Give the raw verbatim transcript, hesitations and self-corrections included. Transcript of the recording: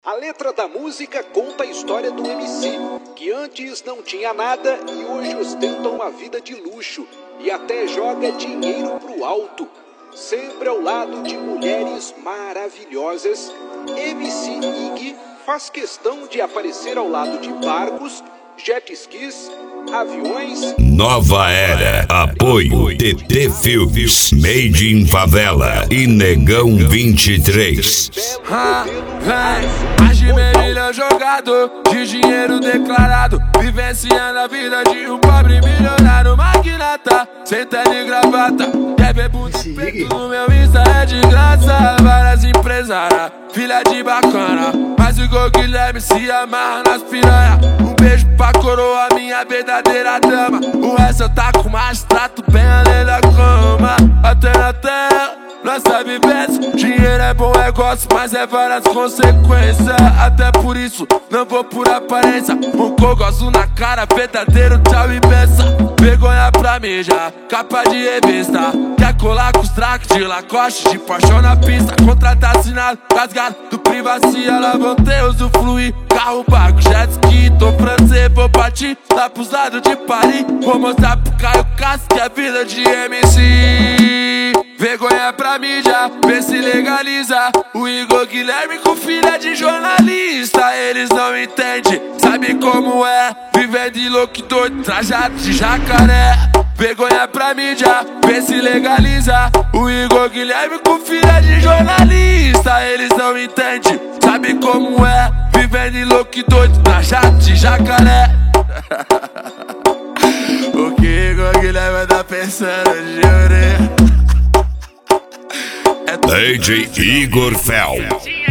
A letra da música conta a história do M C, que antes não tinha nada e hoje ostenta uma vida de luxo e até joga dinheiro pro alto. Sempre ao lado de mulheres maravilhosas, M C Ig faz questão de aparecer ao lado de barcos, jet skis, aviões. Nova Era, apoio T T Filmes, Made in Favela e Negão vinte e três. Ah, vem, mais de meio milhão jogado, de dinheiro declarado, vivenciando a vida de um pobre milionário magnata, sem terno e gravata, quer ver bunda preto no meu Insta é de graça, várias empresárias, filha de bacana, mas o Igor Guilherme se amarra nas piranha, um beijo pra coroa, minha verdadeira dama, o resto eu taco mais, trato bem além da cama, até na terra. Nossa vivência, dinheiro é bom, é gosto, mas é várias consequências. Até por isso, não vou por aparência. Um cogoço na cara, verdadeiro, tchau e benção. Vergonha pra mim já, capa de revista. Quer colar com os traques de Lacoste, de paixão na pista. Contrato assinado, rasgado do privacia. Lá vão ter usufruir, carro, barco, jet ski. Tô francês, vou partir lá pros lados de Paris. Vou mostrar pro Caio Castro que é vida de M C. Vergonha pra mídia, vê se legaliza. O Igor Guilherme com filha de jornalista. Eles não entendem, sabe como é viver de louco doido, trajado de jacaré. Vergonha pra mídia, vê se legaliza. O Igor Guilherme com filha de jornalista. Eles não entendem, sabe como é viver de louco doido, trajado de jacaré. O que Igor Guilherme tá pensando, jure? D J Igor Fel.